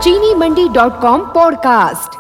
चीनीमंडी.com podcast.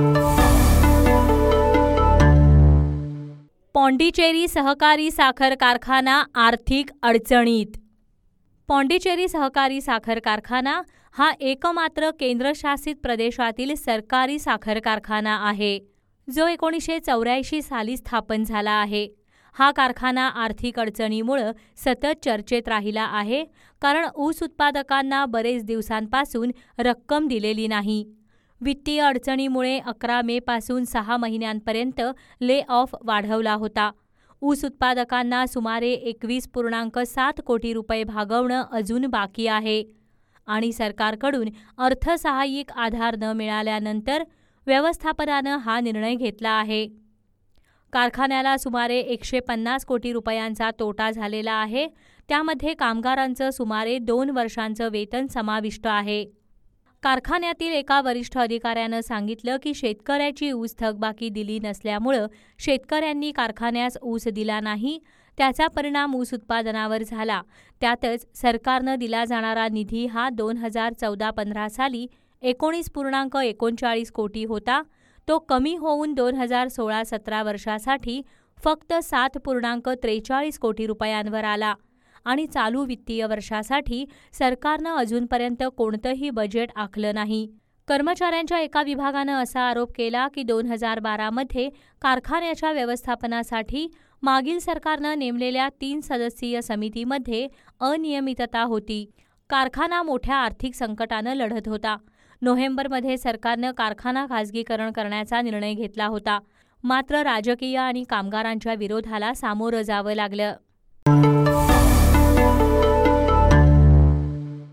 Pondicherry सहकारी साखर कारखाना आर्थिक अडचणीत। पॉंडिचेरी सहकारी साखर कारखाना हा एकमात्र केंद्रशासित प्रदेशातील सरकारी साखर कारखाना आहे, जो 1984 साली स्थापन झाला आहे। हा कारखाना आर्थिक अडचणीमुळे सतत चर्चेत राहिला आहे, कारण ऊस उत्पादकांना बरेच दिवसांपासून रक्कम दिलेली नाही। वित्तीय अडचणीमुळे 11 मे पासून 6 महिन्यांपर्यंत ले ऑफ वाढवला होता। ऊस उत्पादकांना सुमारे 21.7 कोटी रुपये भागवणं अजून बाकी आहे आणि सरकारकडून अर्थसहाय्यिक आधार न मिळाल्यानंतर व्यवस्थापनानं हा निर्णय घेतला आहे। कारखान्याला सुमारे 150 कोटी रुपयांचा तोटा झालेला आहे, त्यामध्ये कामगारांचं सुमारे 2 वर्षांचं वेतन समाविष्ट आहे। कारखान्यातील एका वरिष्ठ अधिकाऱ्यानं सांगितलं की शेतकऱ्याची ऊस थकबाकी दिली नसल्यामुळं शेतकऱ्यांनी कारखान्यास ऊस दिला नाही, त्याचा परिणाम ऊस उत्पादनावर झाला। त्यातच सरकारनं दिला जाणारा निधी हा 2014-15 साली 19.39 कोटी होता, तो कमी होऊन 2016-17 वर्षासाठी फक्त 7.43 कोटी रुपयांवर आला आणि चालू वित्तीय वर्षासाठी सरकारनं अजूनपर्यंत कोणतंही बजेट आखलं नाही। कर्मचाऱ्यांच्या एका विभागानं असा आरोप केला की 2012 मध्ये कारखान्याच्या व्यवस्थापनासाठी मागील सरकारनं नेमलेल्या 3 सदस्यीय समितीमध्ये अनियमितता होती। कारखाना मोठ्या आर्थिक संकटानं लढत होता। नोव्हेंबरमध्ये सरकारनं कारखाना खाजगीकरण करण्याचा निर्णय घेतला होता, मात्र राजकीय आणि कामगारांच्या विरोधाला सामोरं जावं लागलं।